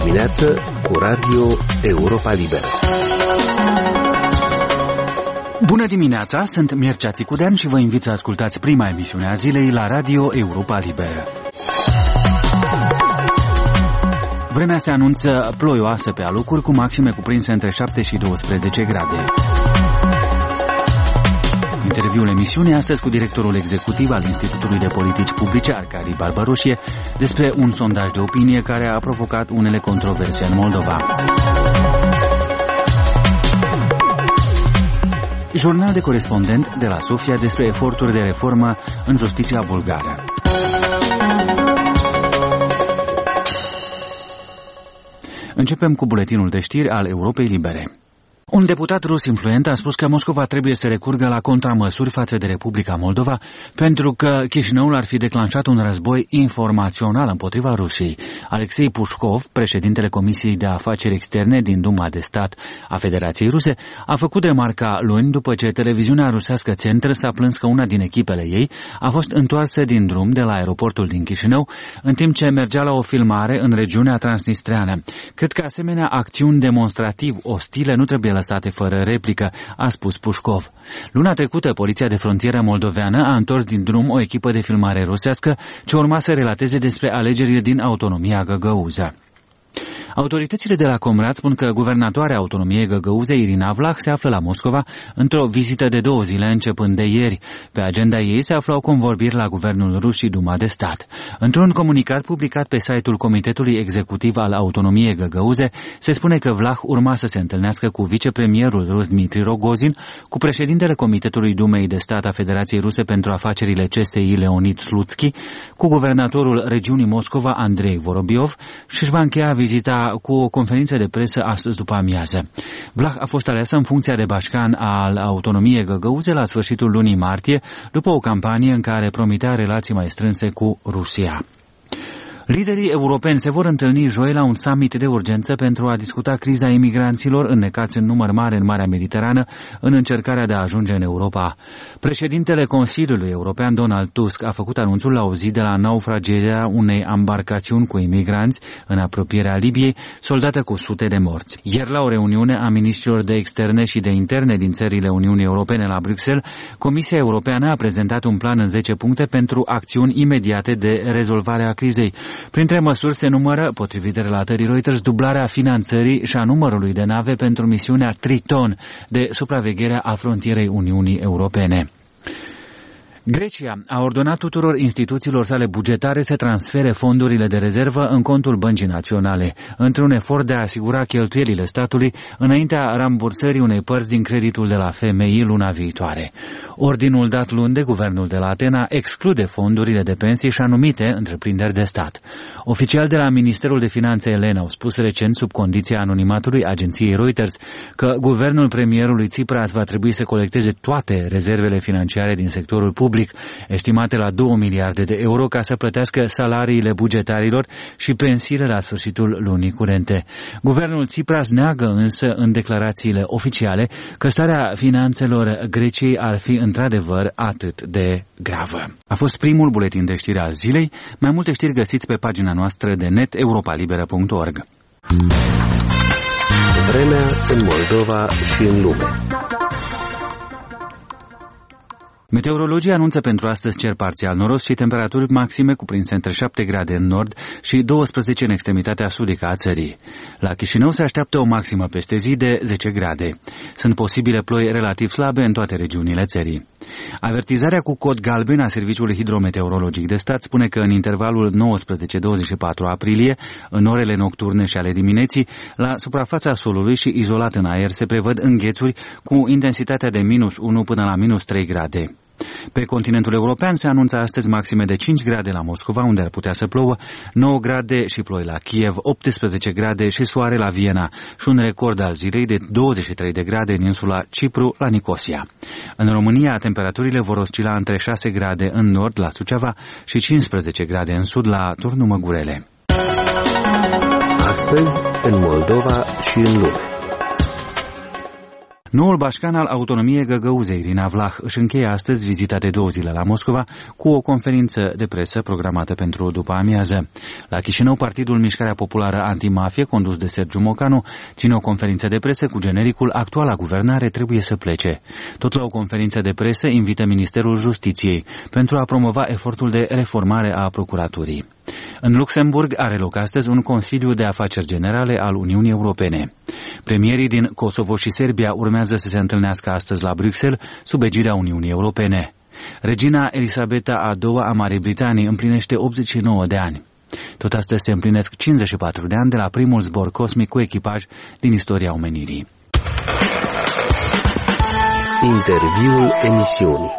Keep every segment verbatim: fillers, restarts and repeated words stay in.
dimineață cu Radio Europa Liberă. Bună dimineața, sunt Mircea Țicudean și vă invit să ascultați prima emisiune a zilei la Radio Europa Liberă. Vremea se anunță ploioasă pe alocuri, cu maxime cuprinse între șapte și douăsprezece grade. Interviul emisiunii astăzi cu directorul executiv al Institutului de Politici Publice, Arcadi Barbaroșie, despre un sondaj de opinie care a provocat unele controverse în Moldova. Jurnal de corespondent de la Sofia despre eforturi de reformă în justiția bulgară. Începem cu buletinul de știri al Europei Libere. Un deputat rus influent a spus că Moscova trebuie să recurgă la contramăsuri față de Republica Moldova pentru că Chișinăul ar fi declanșat un război informațional împotriva Rusiei. Alexei Pușkov, președintele Comisiei de Afaceri Externe din Duma de Stat a Federației Ruse, a făcut remarca luni după ce televiziunea rusească Centr s-a plâns că una din echipele ei a fost întoarsă din drum de la aeroportul din Chișinău în timp ce mergea la o filmare în regiunea transnistreană. Cred că asemenea acțiuni demonstrativ ostile nu trebuie lăsate fără replică, a spus Pușkov. Luna trecută, Poliția de Frontieră moldoveană a întors din drum o echipă de filmare rusească ce urma să relateze despre alegerile din autonomia găgăuză. Autoritățile de la Comrat spun că guvernatoarea autonomiei găgăuzei, Irina Vlah, se află la Moscova într-o vizită de două zile începând de ieri. Pe agenda ei se aflau convorbiri la guvernul rus și Duma de Stat. Într-un comunicat publicat pe site-ul Comitetului Executiv al Autonomiei Găgăuze, se spune că Vlah urma să se întâlnească cu vicepremierul rus Dmitri Rogozin, cu președintele Comitetului Dumei de Stat a Federației Ruse pentru Afacerile C S I Leonid Slutsky, cu guvernatorul regiunii Moscova Andrei Vorobiov și își va încheia vizita cu o conferință de presă astăzi după amiază. Vlah a fost aleasă în funcția de bașcan al autonomiei găgăuze la sfârșitul lunii martie, după o campanie în care promitea relații mai strânse cu Rusia. Liderii europeni se vor întâlni joi la un summit de urgență pentru a discuta criza imigranților înnecați în număr mare în Marea Mediterană în încercarea de a ajunge în Europa. Președintele Consiliului European Donald Tusk a făcut anunțul la o zi de la naufragierea unei ambarcațiuni cu imigranți în apropierea Libiei, soldată cu sute de morți. Ieri, la o reuniune a ministrilor de externe și de interne din țările Uniunii Europene la Bruxelles, Comisia Europeană a prezentat un plan în zece puncte pentru acțiuni imediate de rezolvare a crizei. Printre măsuri se numără, potrivit relatării Reuters, dublarea finanțării și a numărului de nave pentru misiunea Triton de supraveghere a frontierei Uniunii Europene. Grecia a ordonat tuturor instituțiilor sale bugetare să transfere fondurile de rezervă în contul Băncii Naționale, într-un efort de a asigura cheltuielile statului înaintea rambursării unei părți din creditul de la F M I luna viitoare. Ordinul dat luni de guvernul de la Atena exclude fondurile de pensii și anumite întreprinderi de stat. Oficiali de la Ministerul de Finanțe elen au spus recent, sub condiția anonimatului agenției Reuters, că guvernul premierului Tsipras va trebui să colecteze toate rezervele financiare din sectorul public, estimate la două miliarde de euro, ca să plătească salariile bugetarilor și pensiile la sfârșitul lunii curente. Guvernul Tsipras neagă însă în declarațiile oficiale că starea finanțelor Greciei ar fi într-adevăr atât de gravă. A fost primul buletin de știri al zilei. Mai multe știri găsiți pe pagina noastră de net europalibera punct org. Vremea în Moldova și în lume. Meteorologii anunță pentru astăzi cer parțial noros și temperaturi maxime cuprinse între șapte grade în nord și douăsprezece în extremitatea sudică a țării. La Chișinău se așteaptă o maximă peste zi de zece grade. Sunt posibile ploi relativ slabe în toate regiunile țării. Avertizarea cu cod galben a Serviciului Hidrometeorologic de Stat spune că în intervalul nouăsprezece douăzeci și patru aprilie, în orele nocturne și ale dimineții, la suprafața solului și izolat în aer se prevăd înghețuri cu intensitatea de minus unu până la minus trei grade. Pe continentul european se anunță astăzi maxime de cinci grade la Moscova, unde ar putea să plouă, nouă grade și ploi la Kiev, optsprezece grade și soare la Viena și un record al zilei de douăzeci și trei de grade în insula Cipru, la Nicosia. În România, temperaturile vor oscila între șase grade în nord, la Suceava, și cincisprezece grade în sud, la Turnul Măgurele. Astăzi, în Moldova și în lume. Noul bașcan al autonomiei găgăuze, Irina Vlah, își încheie astăzi vizita de două zile la Moscova cu o conferință de presă programată pentru după amiază. La Chișinău, Partidul Mișcarea Populară Antimafie, condus de Sergiu Mocanu, ține o conferință de presă cu genericul "Actuala guvernare trebuie să plece". Tot la o conferință de presă invită Ministerul Justiției pentru a promova efortul de reformare a procuraturii. În Luxemburg are loc astăzi un Consiliu de Afaceri Generale al Uniunii Europene. Premierii din Kosovo și Serbia urmează să se întâlnească astăzi la Bruxelles sub egida Uniunii Europene. Regina Elisabeta a doua a Marii Britanii împlinește optzeci și nouă de ani. Tot astăzi se împlinesc cincizeci și patru de ani de la primul zbor cosmic cu echipaj din istoria omenirii. Interviul emisiunii.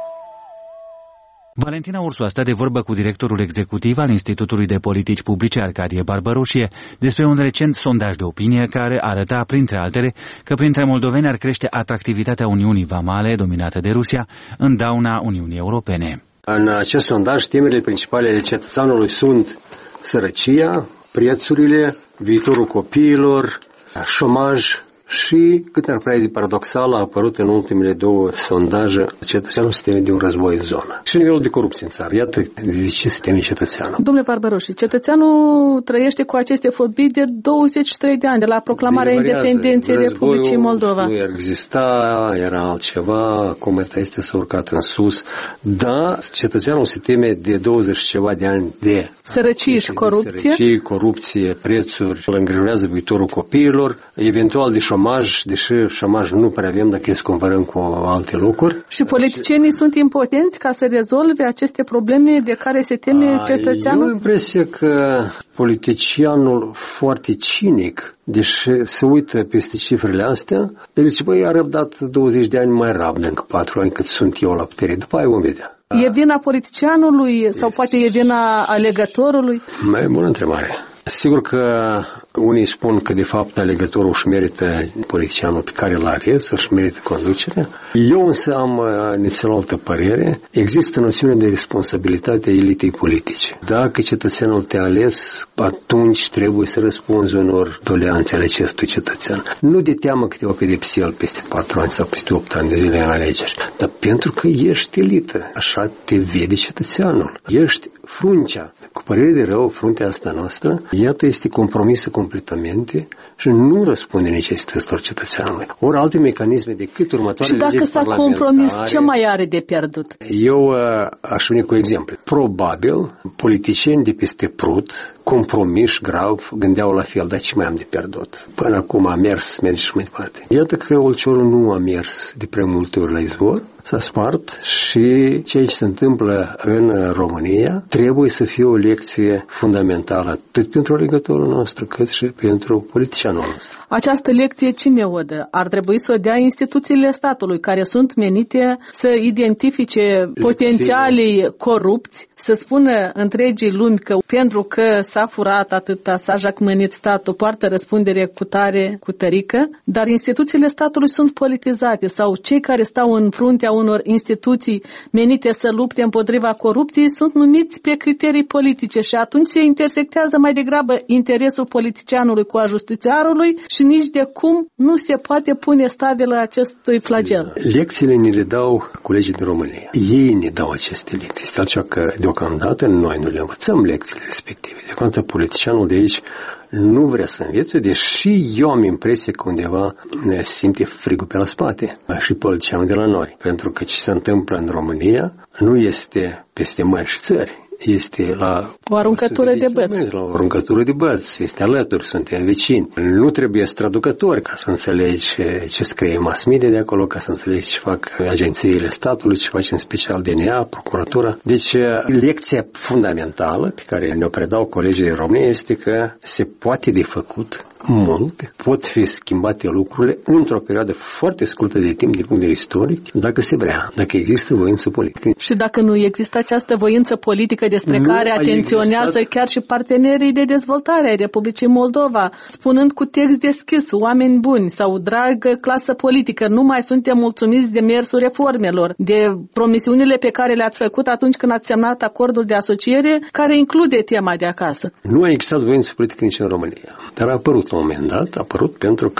Valentina Ursu a stat de vorbă cu directorul executiv al Institutului de Politici Publice, Arcadie Barbaroșie, despre un recent sondaj de opinie care arăta, printre altele, că printre moldoveni ar crește atractivitatea Uniunii Vamale, dominată de Rusia, în dauna Uniunii Europene. În acest sondaj, temele principale ale cetățeanului sunt sărăcia, prețurile, viitorul copiilor, șomaj și, cât ar prea de paradoxal, a apărut în ultimele două sondaje cetățeanul se teme de un război în zonă. Și nivelul de corupție în țară. Iată de ce se teme cetățeanul. Domnule Barbaroși, cetățeanul trăiește cu aceste fobii de douăzeci și trei de ani, de la proclamarea independenței Republicii Moldova. Nu exista, era altceva, acum este s-a urcat în sus, dar cetățeanul se teme de douăzeci și ceva de ani de sărăcie și corupție. Sărăcie, corupție, prețuri, îl îngrijorează viitorul copiilor, eventual de șomaj, deși șomaj nu prea avem dacă să comparăm cu alte locuri. Și politicienii sunt impotenți ca să rezolve aceste probleme de care se teme cetățeanul? Eu am impresia că politicianul foarte cinic, deși se uită peste cifrele astea, el zice, băi, a răbdat douăzeci de ani mai rabdă încă patru ani cât sunt eu la putere. După aia vom vedea. E vina politicianului sau yes. poate e vina alegătorului? Mai bună întrebare. Sigur că unii spun că de fapt alegătorul își merită politicianul pe care l-a ales, își merită conducerea. Eu însă am nițel altă părere. Există noțiune de responsabilitate a elitei politice. Dacă cetățeanul te-a ales, atunci trebuie să răspunzi unor doleanțe ale acestui cetățean. Nu de teamă că te va pedepsi el peste patru ani sau peste opt ani de zile în alegeri, dar pentru că ești elită. Așa te vede cetățeanul. Ești fruncea. Cu părere de rău, fruntea asta noastră, iată, este compromisă completamente și nu răspunde necesităților cetățeanului. Ori alte mecanisme decât următoarele legi parlamentare. Și dacă s-a compromis, ce mai are de pierdut? Eu uh, aș veni cu exemple. Probabil, politicieni de peste Prut, compromiși grav, gândeau la fel, dar ce mai am de pierdut? Până acum a mers, merge și mai departe. Iată că Olciorul nu a mers de prea multe ori la izvor, s-a spart și ceea ce se întâmplă în România trebuie să fie o lecție fundamentală atât pentru alegătorul nostru cât și pentru politicianul nostru. Această lecție cine o dă? Ar trebui să o dea instituțiile statului care sunt menite să identifice potențialii corupți, să spună întregii lumi că pentru că s-a furat atâta, s-a jacmănit statul, poartă răspundere cu tare, cu tărică, dar instituțiile statului sunt politizate sau cei care stau în fruntea unor instituții menite să lupte împotriva corupției sunt numiți pe criterii politice și atunci se intersectează mai degrabă interesul politicianului cu a justițiarului și nici de cum nu se poate pune stabilă acestui flagel. Lecțiile ne le dau colegii din România. Ei ne dau aceste lecții. Este altceva că deocamdată noi nu le învățăm lecțiile respective. Deocamdată politicianul de aici nu vrea să învețe, deși eu am impresia că undeva ne simte frigul pe la spate și politicianul de la noi. Pentru că ce se întâmplă în România nu este peste mări și țări. Este la o aruncătură de băți. La o aruncătură de băți. Este alături, suntem vecini. Nu trebuie traducători ca să înțelegi ce scrie mass media de acolo, ca să înțelegi ce fac agențiile statului, ce face în special D N A, procuratura. Deci, lecția fundamentală pe care ne-o predau colegii din România este că se poate de făcut mult, pot fi schimbate lucrurile într-o perioadă foarte scurtă de timp din punct de vedere istoric, dacă se vrea, dacă există voință politică. Și dacă nu există această voință politică despre nu care atenționează existat... chiar și partenerii de dezvoltare ai Republicii Moldova, spunând cu text deschis, oameni buni sau dragă clasă politică, nu mai suntem mulțumiți de mersul reformelor, de promisiunile pe care le-ați făcut atunci când ați semnat acordul de asociere, care include tema de acasă. Nu a existat voință politică nici în România, dar a apărut la un moment dat, a apărut pentru că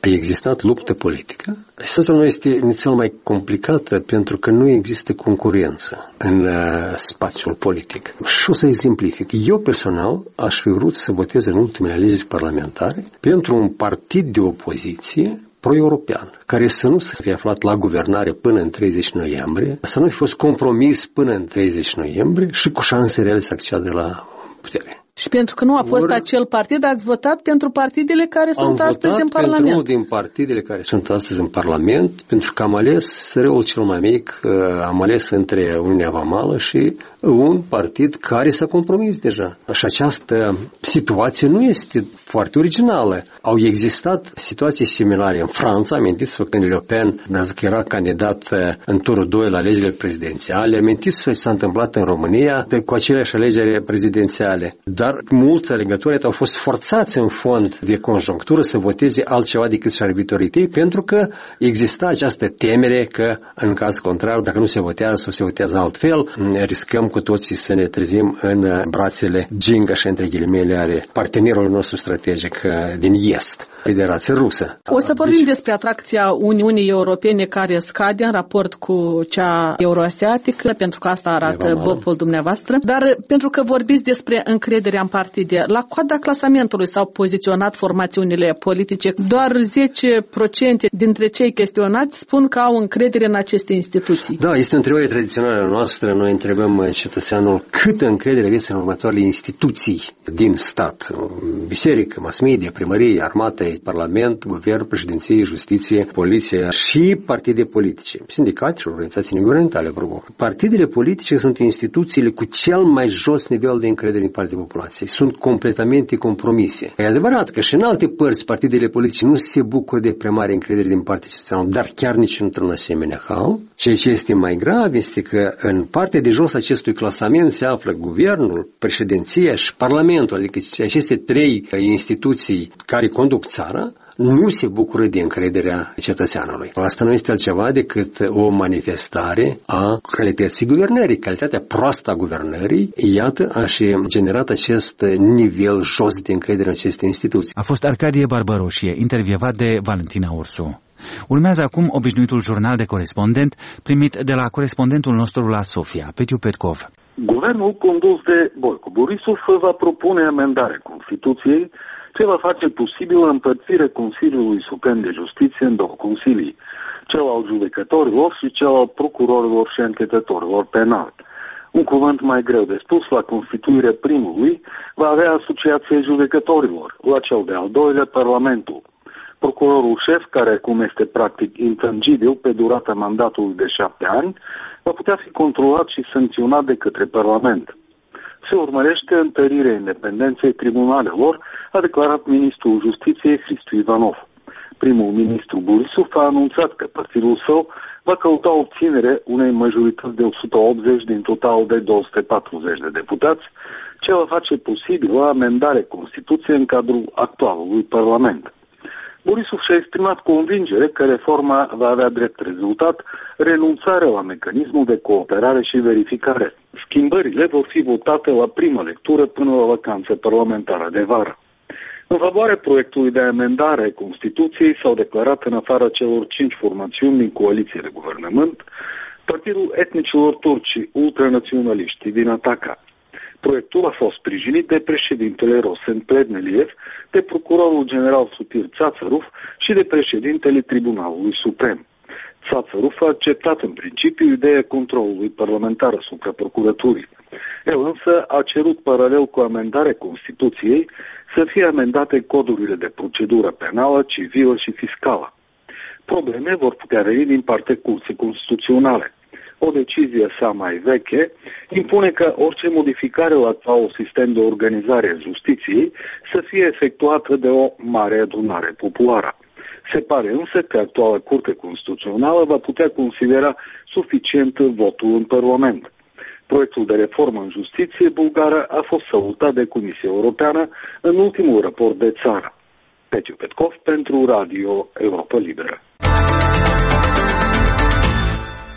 a existat luptă politică. Situația nu este cel mai complicată pentru că nu există concurență în uh, spațiul politic. Și o să exemplific. Eu personal aș fi vrut să votez în ultimele alegeri parlamentare pentru un partid de opoziție pro-european, care să nu se fie aflat la guvernare până în treizeci noiembrie, să nu fi fost compromis până în treizeci noiembrie și cu șanse reale să accede la putere. Și pentru că nu a fost Or, acel partid, ați votat pentru partidele care sunt astăzi în Parlament. Am votat pentru unul din partidele care sunt astăzi în Parlament, pentru că am ales răul cel mai mic, am ales între Uniunea Vamală și un partid care s-a compromis deja. Și această situație nu este foarte originală. Au existat situații similare în Franța, amintiți-vă când Le Pen era candidat în turul doi la alegerile prezidențiale, amintiți-vă ce s-a întâmplat în România de, cu aceleași alegeri prezidențiale. Dar mulți alegători au fost forțați în fond de conjunctură să voteze altceva decât și-ar viitoritei, pentru că exista această temere că, în caz contrar, dacă nu se votează sau se votează altfel, riscăm cu toții să ne trezim în brațele ginga și între ghilimele ale partenerului nostru strategic din Est, Federația Rusă. O să vorbim deci... despre atracția Uniunii Europene care scade în raport cu cea euroasiatică, pentru că asta arată bopul dumneavoastră, dar pentru că vorbiți despre încredere în partide. La coada clasamentului s-au poziționat formațiunile politice. Doar zece la sută dintre cei chestionați spun că au încredere în aceste instituții. Da, este o întrebare tradițională noastră. Noi întrebăm cetățeanul câtă încredere aveți în următoarele instituții din stat. Biserică, mass media, primărie, armată, parlament, guvern, președinție, justiție, poliție și partide politice. Sindicate și organizații neguvernamentale, probabil. Partidele politice sunt instituțiile cu cel mai jos nivel de încredere din partea populației. Sunt completamente compromise. E adevărat că și în alte părți partidele politice nu se bucură de prea mare încredere din partea cetățenilor, dar chiar nici într-un asemenea hal. Ceea ce este mai grav este că în partea de jos acestui clasament se află guvernul, președinția și parlamentul, adică aceste trei instituții care conduc țara, nu se bucură de încrederea cetățeanului. Asta nu este altceva decât o manifestare a calității guvernării. Calitatea proastă a guvernării, iată, a și generat acest nivel jos de încredere în aceste instituții. A fost Arcadie Barbaroșie, intervievat de Valentina Ursu. Urmează acum obișnuitul jurnal de corespondent primit de la corespondentul nostru la Sofia, Petiu Petkov. Guvernul condus de Boico Borisov va propune amendarea Constituției ce va face posibilă împărțirea Consiliului Suprem de Justiție în două consilii, cel al judecătorilor și cel al procurorilor și anchetatorilor penali. Un cuvânt mai greu de spus, la constituirea primului va avea asociația judecătorilor, la cel de-al doilea Parlamentul. Procurorul șef, care acum este practic intangibil pe durata mandatului de șapte ani, va putea fi controlat și sancționat de către Parlament. Se urmărește întărirea independenței tribunalelor, a declarat ministrul Justiției Hristu Ivanov. Primul ministru Borisov a anunțat că partidul său va căuta obținerea unei majorități de o sută optzeci din total de două sute patruzeci de deputați, ce va face posibilă amendarea Constituției în cadrul actualului Parlament. Borisov și-a exprimat convingere că reforma va avea drept rezultat renunțarea la mecanismul de cooperare și verificare. Schimbările vor fi votate la prima lectură până la vacanța parlamentară de vară. În favoarea proiectului de amendare a Constituției s-au declarat, în afara celor cinci formațiuni din coaliție de guvernământ, Partidul Etnicilor Turci Ultranaționaliști din Ataca. Proiectul a fost sprijinit de președintele Rosen Plevneliev, de procurorul general Sutir Țațăruf și de președintele Tribunalului Suprem. Țațăruf a acceptat în principiu ideea controlului parlamentar asupra procuraturii. El însă a cerut paralel cu amendarea Constituției să fie amendate codurile de procedură penală, civilă și fiscală. Probleme vor putea veni din partea Curții Constituționale. O decizie sa mai veche impune ca orice modificare la actualul sistem de organizare a justiției să fie efectuată de o mare adunare populară. Se pare însă că actuala Curte Constituțională va putea considera suficient votul în Parlament. Proiectul de reformă în justiție bulgară a fost salutat de Comisia Europeană în ultimul raport de țară. Petiu Petkov pentru Radio Europa Liberă.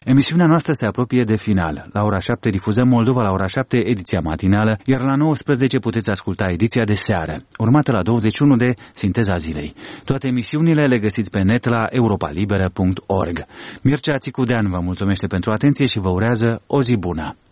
Emisiunea noastră se apropie de final. La ora șapte difuzăm Moldova, la ora șapte ediția matinală, iar la nouăsprezece puteți asculta ediția de seară, urmată la douăzeci și unu de Sinteza Zilei. Toate emisiunile le găsiți pe net la europa liberă punct org. Mircea Țicudean vă mulțumește pentru atenție și vă urează o zi bună.